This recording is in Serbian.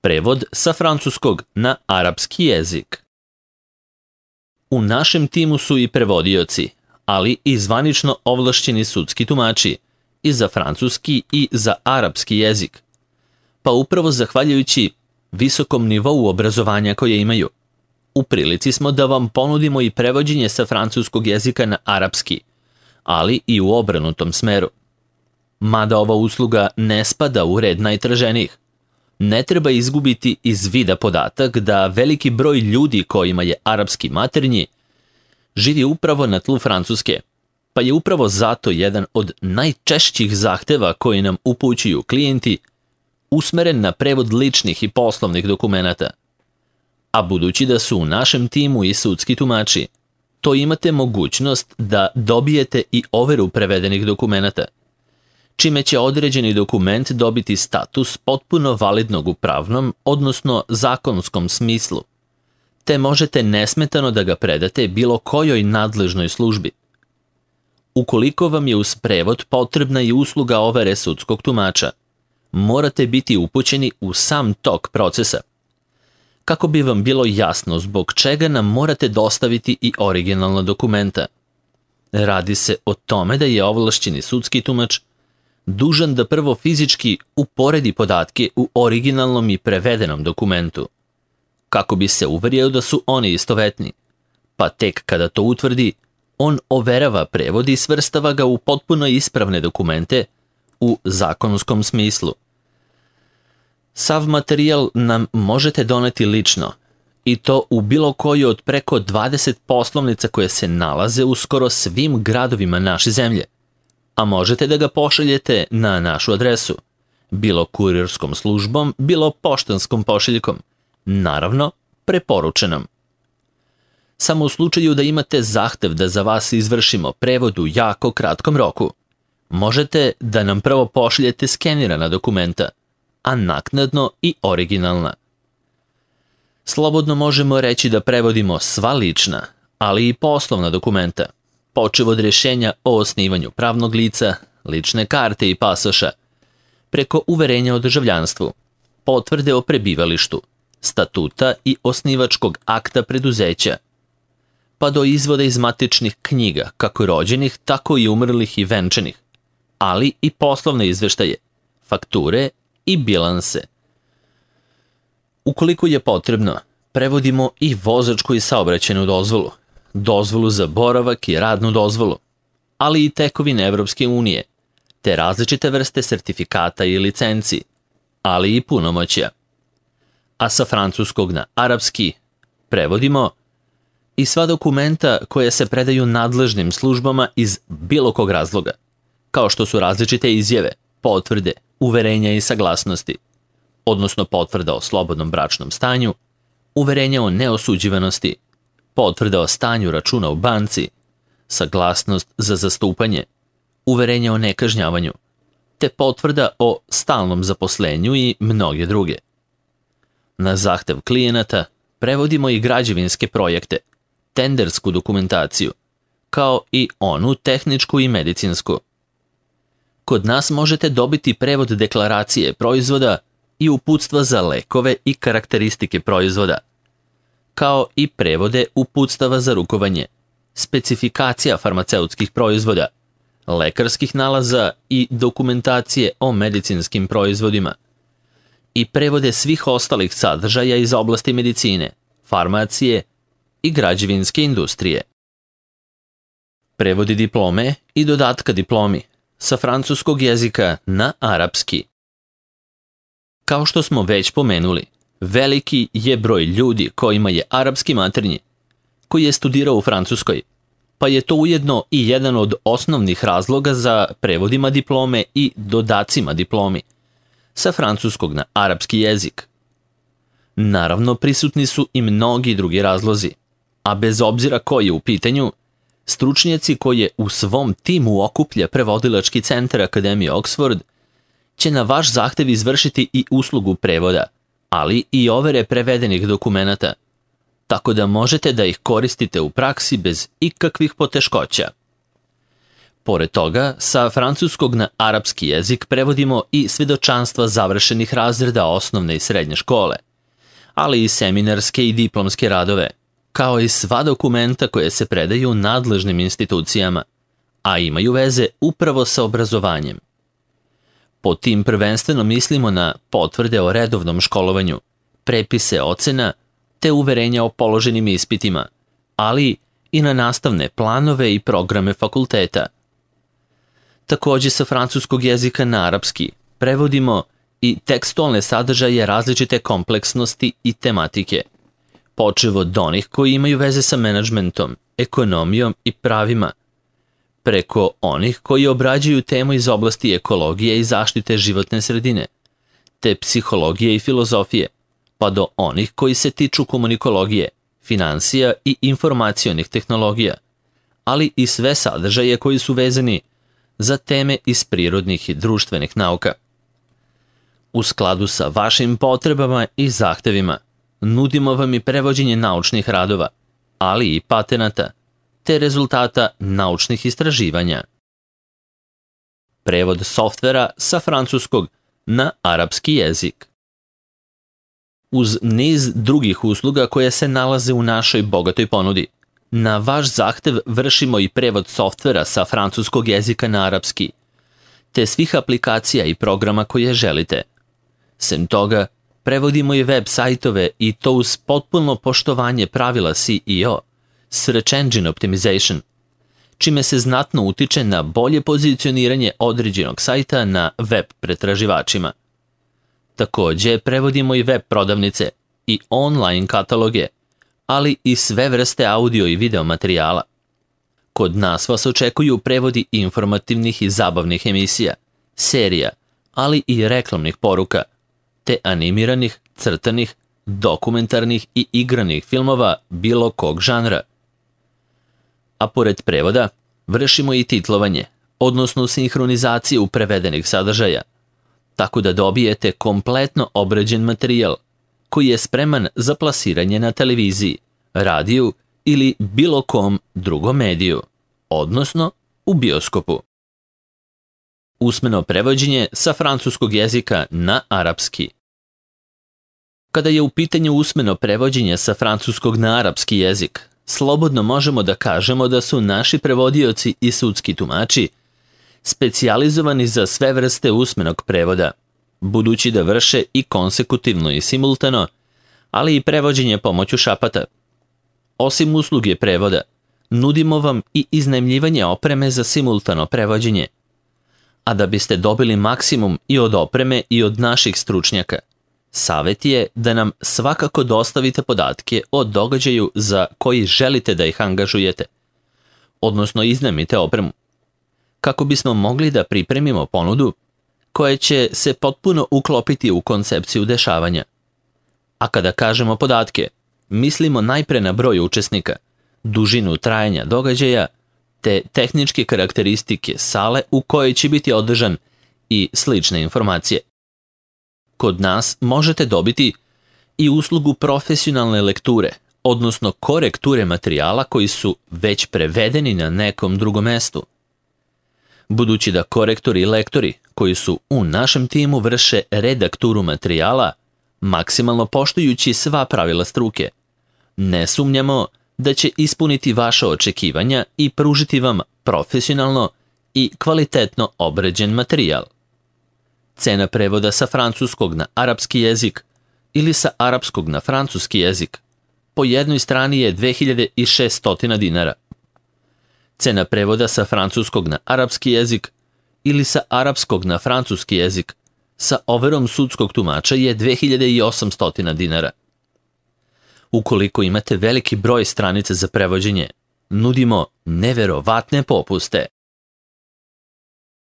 Prevod sa francuskog na arapski jezik. U našem timu su i prevodioci, ali i zvanično ovlašćeni sudski tumači i za francuski i za arapski jezik. Pa upravo zahvaljujući visokom nivou obrazovanja koje imaju, u prilici smo da vam ponudimo i prevođenje sa francuskog jezika na arapski, ali i u obrnutom smeru. Mada ova usluga ne spada u red najtraženijih, ne treba izgubiti iz vida podatak da veliki broj ljudi kojima je arapski maternji živi upravo na tlu Francuske, pa je upravo zato jedan od najčešćih zahteva koji nam upućuju klijenti usmeren na prevod ličnih i poslovnih dokumenata. A budući da su u našem timu i sudski tumači, to imate mogućnost da dobijete i overu prevedenih dokumenata, čime će određeni dokument dobiti status potpuno validnog u pravnom, odnosno zakonskom smislu, te možete nesmetano da ga predate bilo kojoj nadležnoj službi. Ukoliko vam je uz prevod potrebna i usluga overe sudskog tumača, morate biti upućeni u sam tok procesa, kako bi vam bilo jasno zbog čega nam morate dostaviti i originalna dokumenta. Radi se o tome da je ovlašćeni sudski tumač dužan da prvo fizički uporedi podatke u originalnom i prevedenom dokumentu, kako bi se uverio da su oni istovetni, pa tek kada to utvrdi, on overava prevod i svrstava ga u potpuno ispravne dokumente u zakonskom smislu. Sav materijal nam možete doneti lično, i to u bilo koju od preko 20 poslovnica koje se nalaze u skoro svim gradovima naše zemlje, a možete da ga pošaljete na našu adresu, bilo kurirskom službom, bilo poštanskom pošiljkom, naravno preporučenom. Samo u slučaju da imate zahtev da za vas izvršimo prevod u jako kratkom roku, možete da nam prvo pošaljete skenirana dokumenta, a naknadno i originalna. Slobodno možemo reći da prevodimo sva lična, ali i poslovna dokumenta, počev od rješenja o osnivanju pravnog lica, lične karte i pasoša, preko uverenja o državljanstvu, potvrde o prebivalištu, statuta i osnivačkog akta preduzeća, pa do izvoda iz matičnih knjiga, kako rođenih, tako i umrlih i venčanih, ali i poslovne izveštaje, fakture i bilanse. Ukoliko je potrebno, prevodimo i vozačku i saobraćajnu dozvolu, dozvolu za boravak i radnu dozvolu, ali i tekovine Evropske unije, te različite vrste sertifikata i licenci, ali i punomoćja. A sa francuskog na arapski prevodimo i sva dokumenta koja se predaju nadležnim službama iz bilo kog razloga, kao što su različite izjave, potvrde, uverenja i saglasnosti, odnosno potvrda o slobodnom bračnom stanju, uverenja o neosuđivanosti, potvrda o stanju računa u banci, saglasnost za zastupanje, uverenja o nekažnjavanju, te potvrda o stalnom zaposlenju i mnoge druge. Na zahtev klijenata prevodimo i građevinske projekte, tendersku dokumentaciju, kao i onu tehničku i medicinsku. Kod nas možete dobiti prevod deklaracije proizvoda i uputstva za lekove i karakteristike proizvoda, kao i prevode uputstava za rukovanje, specifikacija farmaceutskih proizvoda, lekarskih nalaza i dokumentacije o medicinskim proizvodima, i prevode svih ostalih sadržaja iz oblasti medicine, farmacije i građevinske industrije. Prevodi diplome i dodatka diplomi sa francuskog jezika na arapski. Kao što smo već pomenuli, veliki je broj ljudi kojima je arapski maternji, koji je studirao u Francuskoj, pa je to ujedno i jedan od osnovnih razloga za prevodima diplome i dodacima diplomi sa francuskog na arapski jezik. Naravno, prisutni su i mnogi drugi razlozi, a bez obzira koji je u pitanju, stručnjaci koje u svom timu okuplja prevodilački centar Akademije Oxford će na vaš zahtev izvršiti i uslugu prevoda, ali i overe prevedenih dokumenata, tako da možete da ih koristite u praksi bez ikakvih poteškoća. Pored toga, sa francuskog na arapski jezik prevodimo i svedočanstva završenih razreda osnovne i srednje škole, ali i seminarske i diplomske radove, kao i sva dokumenta koje se predaju nadležnim institucijama, a imaju veze upravo sa obrazovanjem. Pod tim prvenstveno mislimo na potvrde o redovnom školovanju, prepise ocena te uverenja o položenim ispitima, ali i na nastavne planove i programe fakulteta. Takođe sa francuskog jezika na arapski prevodimo i tekstualne sadržaje različite kompleksnosti i tematike, počev od onih koji imaju veze sa menadžmentom, ekonomijom i pravima, preko onih koji obrađuju temu iz oblasti ekologije i zaštite životne sredine, te psihologije i filozofije, pa do onih koji se tiču komunikologije, finansija i informacionih tehnologija, ali i sve sadržaje koji su vezani za teme iz prirodnih i društvenih nauka. U skladu sa vašim potrebama i zahtevima, nudimo vam i prevođenje naučnih radova, ali i patenata, te rezultata naučnih istraživanja. Prevod softvera sa francuskog na arapski jezik. Uz niz drugih usluga koje se nalaze u našoj bogatoj ponudi, na vaš zahtev vršimo i prevod softvera sa francuskog jezika na arapski, te svih aplikacija i programa koje želite. Sem toga, prevodimo i web sajtove i to uz potpuno poštovanje pravila SEO, Search Engine Optimization, čime se znatno utiče na bolje pozicioniranje određenog sajta na web pretraživačima. Takođe, prevodimo i web prodavnice i online kataloge, ali i sve vrste audio i video materijala. Kod nas vas očekuju prevodi informativnih i zabavnih emisija, serija, ali i reklamnih poruka, te animiranih, crtanih, dokumentarnih i igranih filmova bilo kog žanra. A pored prevoda, vršimo i titlovanje, odnosno sinhronizaciju prevedenih sadržaja, tako da dobijete kompletno obrađen materijal koji je spreman za plasiranje na televiziji, radiju ili bilo kom drugom mediju, odnosno u bioskopu. Usmeno prevođenje sa francuskog jezika na arapski. Kada je u pitanju usmeno prevođenje sa francuskog na arapski jezik, slobodno možemo da kažemo da su naši prevodioci i sudski tumači specijalizovani za sve vrste usmenog prevoda, budući da vrše i konsekutivno i simultano, ali i prevođenje pomoću šapata. Osim usluge prevoda, nudimo vam i iznajmljivanje opreme za simultano prevođenje. A da biste dobili maksimum i od opreme i od naših stručnjaka, savjet je da nam svakako dostavite podatke o događaju za koji želite da ih angažujete, odnosno iznajmite opremu, kako bismo mogli da pripremimo ponudu koja će se potpuno uklopiti u koncepciju dešavanja. A kada kažemo podatke, mislimo najpre na broj učesnika, dužinu trajanja događaja, te tehničke karakteristike sale u kojoj će biti održan i slične informacije. Kod nas možete dobiti i uslugu profesionalne lekture, odnosno korekture materijala koji su već prevedeni na nekom drugom mestu. Budući da korektori i lektori koji su u našem timu vrše redakturu materijala, maksimalno poštujući sva pravila struke, ne sumnjamo da će ispuniti vaše očekivanja i pružiti vam profesionalno i kvalitetno obrađen materijal. Cena prevoda sa francuskog na arapski jezik ili sa arapskog na francuski jezik po jednoj strani je 2600 dinara. Cena prevoda sa francuskog na arapski jezik ili sa arapskog na francuski jezik sa overom sudskog tumača je 2800 dinara. Ukoliko imate veliki broj stranica za prevođenje, nudimo neverovatne popuste.